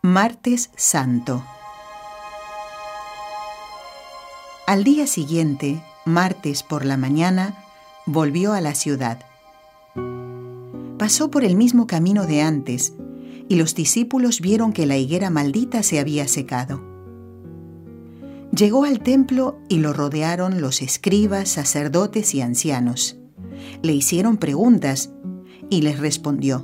Martes Santo. Al día siguiente, martes por la mañana, volvió a la ciudad. Pasó por el mismo camino de antes, y los discípulos vieron que la higuera maldita se había secado. Llegó al templo y lo rodearon los escribas, sacerdotes y ancianos. Le hicieron preguntas y les respondió.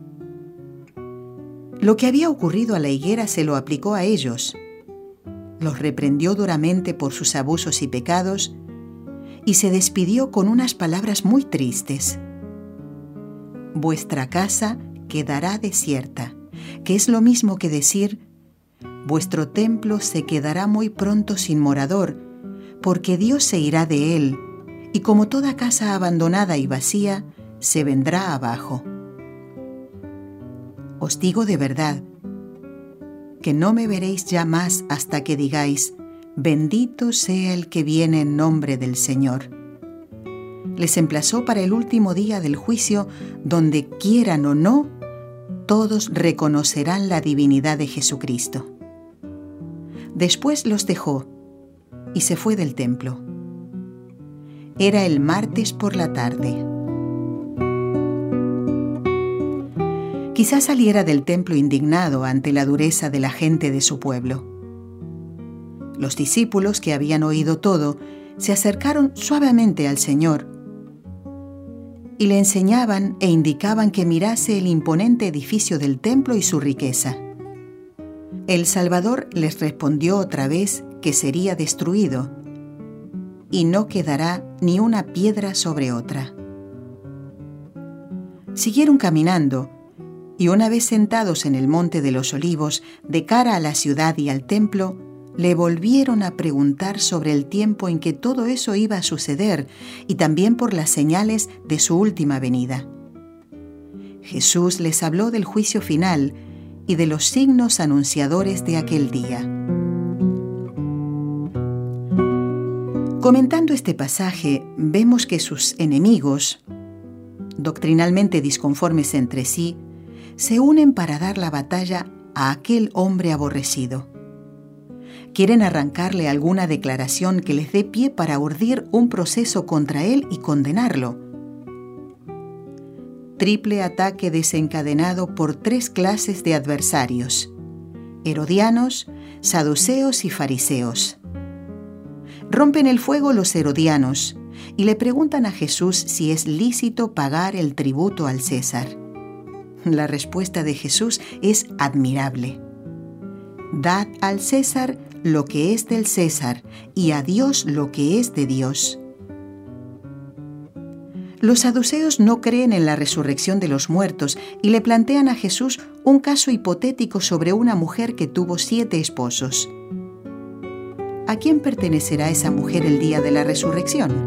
Lo que había ocurrido a la higuera se lo aplicó a ellos. Los reprendió duramente por sus abusos y pecados y se despidió con unas palabras muy tristes. Vuestra casa quedará desierta, que es lo mismo que decir, vuestro templo se quedará muy pronto sin morador, porque Dios se irá de él, y como toda casa abandonada y vacía, se vendrá abajo. Os digo de verdad, que no me veréis ya más hasta que digáis, bendito sea el que viene en nombre del Señor. Les emplazó para el último día del juicio, donde quieran o no, todos reconocerán la divinidad de Jesucristo. Después los dejó y se fue del templo. Era el martes por la tarde. Quizás saliera del templo indignado ante la dureza de la gente de su pueblo. Los discípulos, que habían oído todo, se acercaron suavemente al Señor y le enseñaban e indicaban que mirase el imponente edificio del templo y su riqueza. El Salvador les respondió otra vez que sería destruido y no quedará ni una piedra sobre otra. Siguieron caminando y una vez sentados en el monte de los Olivos, de cara a la ciudad y al templo, le volvieron a preguntar sobre el tiempo en que todo eso iba a suceder y también por las señales de su última venida. Jesús les habló del juicio final y de los signos anunciadores de aquel día. Comentando este pasaje, vemos que sus enemigos, doctrinalmente disconformes entre sí, se unen para dar la batalla a aquel hombre aborrecido. Quieren arrancarle alguna declaración que les dé pie para urdir un proceso contra él y condenarlo. Triple ataque desencadenado por 3 clases de adversarios: herodianos, saduceos y fariseos. Rompen el fuego los herodianos y le preguntan a Jesús si es lícito pagar el tributo al César. La respuesta de Jesús es admirable. Dad al César lo que es del César y a Dios lo que es de Dios. Los saduceos no creen en la resurrección de los muertos y le plantean a Jesús un caso hipotético sobre una mujer que tuvo 7 esposos. ¿A quién pertenecerá esa mujer el día de la resurrección?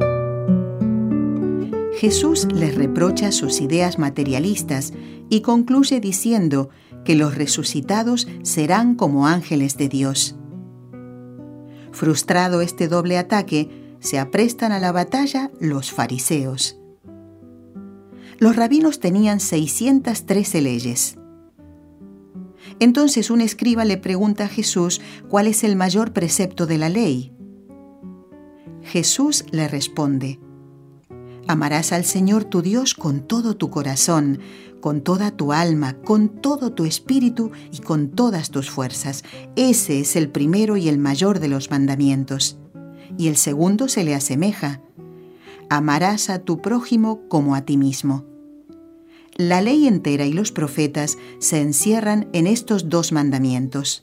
Jesús les reprocha sus ideas materialistas y concluye diciendo que los resucitados serán como ángeles de Dios. Frustrado este doble ataque, se aprestan a la batalla los fariseos. Los rabinos tenían 613 leyes. Entonces un escriba le pregunta a Jesús cuál es el mayor precepto de la ley. Jesús le responde: amarás al Señor tu Dios con todo tu corazón, con toda tu alma, con todo tu espíritu y con todas tus fuerzas. Ese es el primero y el mayor de los mandamientos. Y el segundo se le asemeja: amarás a tu prójimo como a ti mismo. La ley entera y los profetas se encierran en estos 2 mandamientos.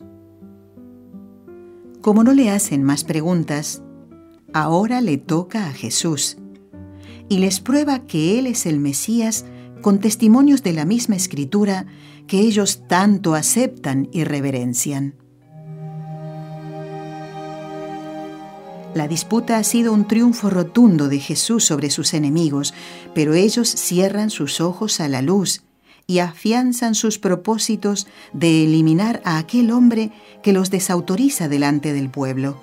Como no le hacen más preguntas, ahora le toca a Jesús y les prueba que Él es el Mesías con testimonios de la misma Escritura que ellos tanto aceptan y reverencian. La disputa ha sido un triunfo rotundo de Jesús sobre sus enemigos, pero ellos cierran sus ojos a la luz y afianzan sus propósitos de eliminar a aquel hombre que los desautoriza delante del pueblo.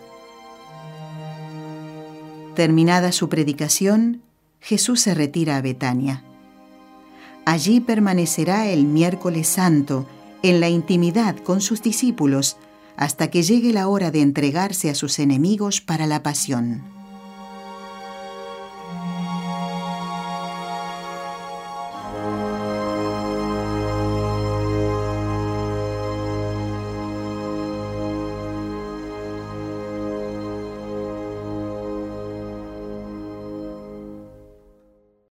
Terminada su predicación, Jesús se retira a Betania. Allí permanecerá el miércoles santo en la intimidad con sus discípulos, hasta que llegue la hora de entregarse a sus enemigos para la pasión.